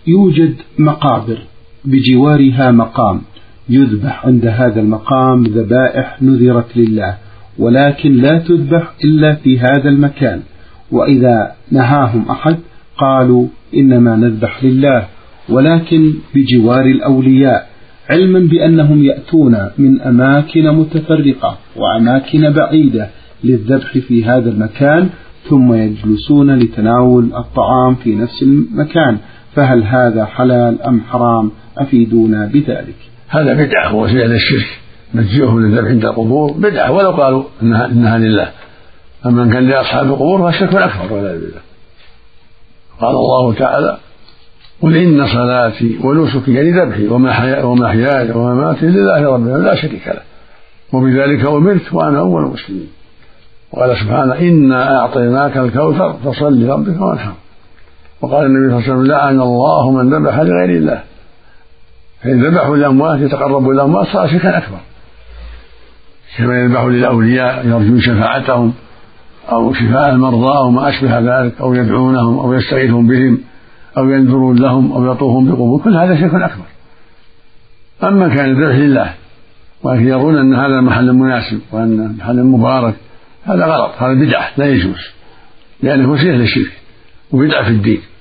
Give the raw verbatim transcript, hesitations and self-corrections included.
يوجد مقابر بجوارها مقام يذبح عند هذا المقام ذبائح نذرت لله، ولكن لا تذبح إلا في هذا المكان، وإذا نهاهم أحد قالوا إنما نذبح لله ولكن بجوار الأولياء، علما بأنهم يأتون من أماكن متفرقة وأماكن بعيدة للذبح في هذا المكان ثم يجلسون لتناول الطعام في نفس المكان، فهل هذا حلال أم حرام؟ أفيدونا بذلك. هذا بدعة ووسيلة للشرك، نجيهم للذبح عند القبور بدعة ولو قالوا إنها, إنها لله. أما إن كان لأصحاب القبور فالشرك الأكبر والعياذ بالله. قال الله تعالى: قل إن صلاتي ونسكي لذبحي ومحياي ومماتي لله رب العالمين لا شريك له وبذلك أمرت وأنا أول المسلمين. وقال سبحانه: إنا أعطيناك الكوثر فصل لربك وانحر. وقال النبي صلى الله عليه وسلم: لعن الله من ذبح لغير الله. فإن ذبحوا للأموات يتقربوا إلى الأموات صار شركا أكبر، كما يذبحوا للأولياء يرجون شفاعتهم أو شفاء المرضى أو ما أشبه ذلك، أو يدعونهم أو يستغيثون بهم أو ينذرون لهم أو يطوفون بقبور، كل هذا شرك أكبر. أما كان الذبح لله ولكن يرون أن هذا محل مناسب وأن محل مبارك، هذا غلط، هذا بدعة لا يجوز، لأنه وسيلة للشرك وبدعة في الدين.